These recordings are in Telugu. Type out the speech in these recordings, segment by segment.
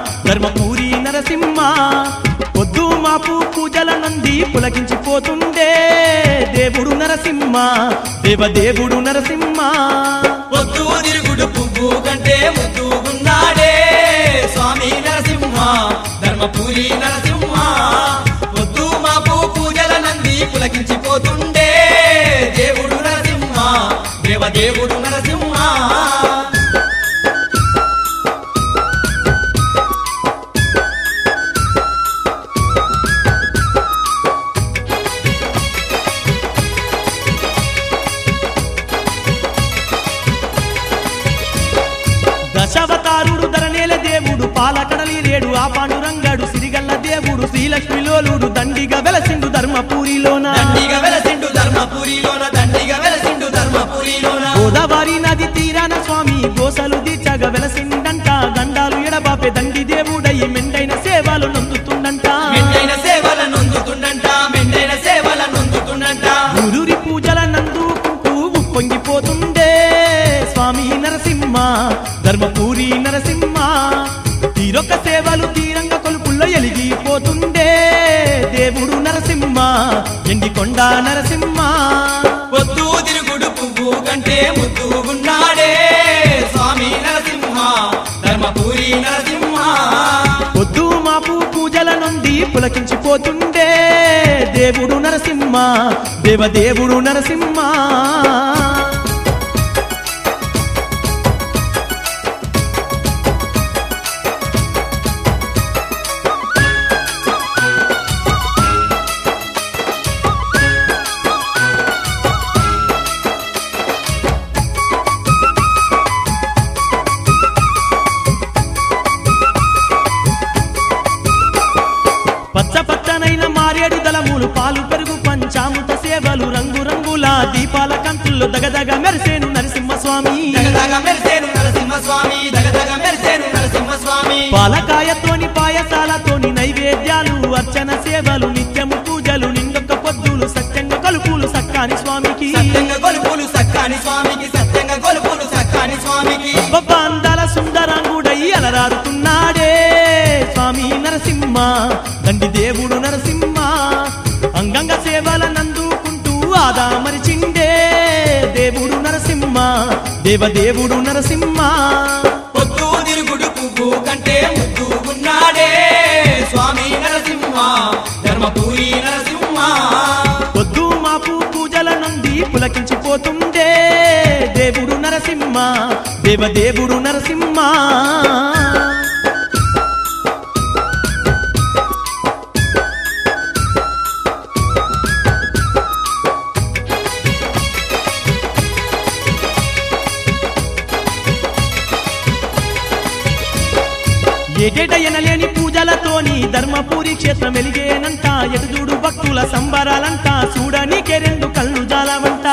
ధర్మపురి నరసింహ పొద్దు మాపు పూజల నంది పులకించిపోతుండే దేవుడు నరసింహ దేవదేవుడు నరసింహ పొద్దు తిరుగుడు పువ్వు కంటే ముద్దు ఉన్నాడే స్వామి నరసింహ ధర్మపురి నరసింహ పొద్దు మాపు పూజల నంది పులకించిపోతుండే దేవుడు నరసింహ దేవదేవుడు నరసింహ దశావతారుడు ధరనేల దేవుడు పాలకడలి రేడు ఆ పాండురంగడు సిరిగల్ల దేవుడు శ్రీలక్ష్మిలోలుడు దండిగా వెలసిండు ధర్మపురిలోన గోదావరి నది తీరాన స్వామి గోసలు దీచగా వెలసిండంట దండాలు ఎడబాపే దండి దేవుడయ్యి మెండైన సేవలు నొందుతుండంట గురురి పూజల నందుకుంటూ ఉప్పొంగిపోతుండే స్వామి నరసింహ ధర్మపురి నరసింహ తీరొక్క సేవలు తీరంగ కొలుపుల్లో ఎలిగిపోతుండే దేవుడు నరసింహ ఎండికొండ నరసింహ పొద్దు తిరుగుడు పువ్వు కంటే ముద్దు ఉన్నాడే స్వామి నరసింహ ధర్మపురి నరసింహ పొద్దు మాపు పూజల నుండి పులకించిపోతుండే దేవుడు నరసింహ దేవదేవుడు నరసింహ పచ్చనైన మారేడు దళములు పాలు పెరుగు పంచామృత సేవలు రంగు రంగుల దీపాల కంతుల్లో దగదగ మెరిసేను నరసింహస్వామి పాలకాయతోని పాయసాలతోని నైవేద్యాలు అర్చన సేవలు నిత్యము పూజలు నిండొక్క పొద్దులు సత్యంగా కలుపులు సక్కాని స్వామికి అందాల సుందరాంగుడై అలరారుతున్నాడే స్వామి నరసింహ దండి దేవుడు నరసింహ అంగంగ సేవల నందుకుంటూ ఆదామరిచిండే దేవుడు నరసింహ దేవదేవుడు నరసింహ పొద్దు తిరుగుడు పువ్వు కంటే ముద్దు ఉన్నాడే స్వామి నరసింహ ధర్మపురి నరసింహ పొద్దు మాపు పూజల నుండి పులకించిపోతుండే దేవుడు నరసింహ దేవదేవుడు నరసింహ ఏటేట ఎనలేని పూజలతోని ధర్మపురి క్షేత్రం వెలిగేనంట ఎటుదూడు భక్తుల సంబరాలంట చూడనీకే రెండు కళ్ళు జాలవంట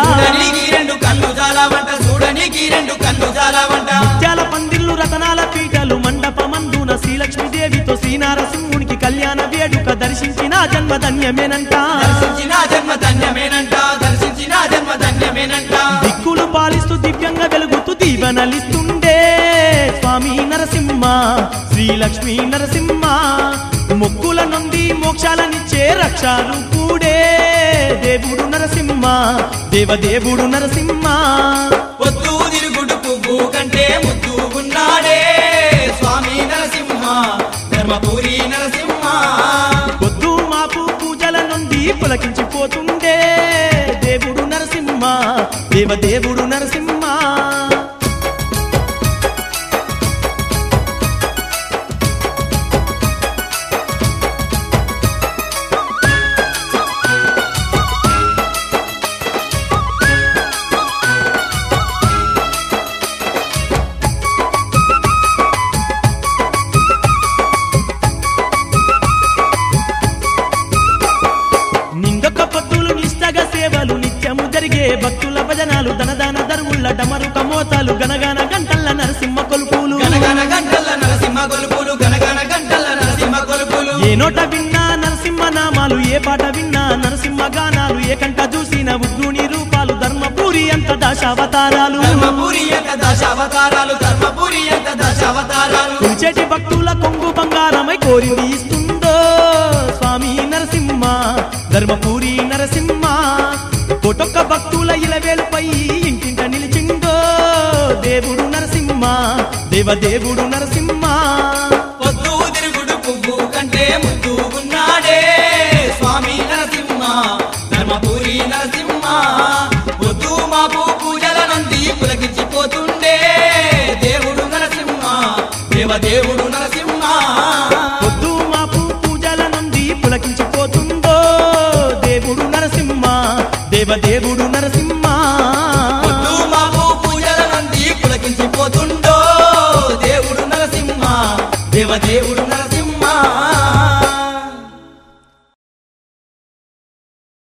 ముత్యాల పందిళ్ళు రతనాల పీటలు మండపమందున శ్రీలక్ష్మీదేవితో శ్రీనారసింహునికి కళ్యాణ వేడుక దర్శించిన జన్మ ధన్యమేనంట దిక్కులు పాలిస్తూ దివ్యంగా వెలుగుతూ దీవెనలిస్తుండే స్వామి నరసింహ శ్రీలక్ష్మీ నరసింహ మొక్కుల నుండి మోక్షాలనిచ్చే రక్షాలు కూడే దేవుడు నరసింహ దేవదేవుడు నరసింహ పొద్దు తిరుగుడు పువ్వు కంటే ముద్దు ఉన్నాడే స్వామి నరసింహ ధర్మపురి నరసింహ పొద్దు మాపు పూజల నుండి పులకించిపోతుండే దేవుడు నరసింహ దేవదేవుడు నరసింహ భక్తుల భజనాలు ధనదాన దరువుల డమరుక మోతాలు గనగన గంటల్ల నరసింహ కొలుపులు ఏ నోట విన్నా నరసింహ నామాలు ఏ పాట విన్నా నరసింహ గానాలు ఏ కంట చూసిన ఉగ్రుని రూపాలు ధర్మపురి అంత దశావతారాలు కొలిచేటి భక్తుల కొంగు బంగారమై కోరింది ఇస్తుందో స్వామి నరసింహ ధర్మపురి నరసింహ కోటొక్క భక్తుల ఇలవేలుపై ఇంటింట నిలిచిందో దేవుడు నరసింహ దేవదేవుడు నరసింహ పొద్దు తిరుగుడు పువ్వు కంటే ముద్దు ఉన్నాడే స్వామి నరసింహ ధర్మపురి నరసింహ పొద్దు మాపు పూజల నంది పులకించిపోతుండే దేవుడు నరసింహ దేవదేవుడు నరసింహ పొద్దు మాపు పూజల నుండి పులకించిపోతుందో దేవుడు నరసింహ దేవదేవుడు నరసింహ పొద్దు మాపు పూజల నంది పులకించిపోతుండో దేవుడు నరసింహ దేవదేవుడు నరసింహ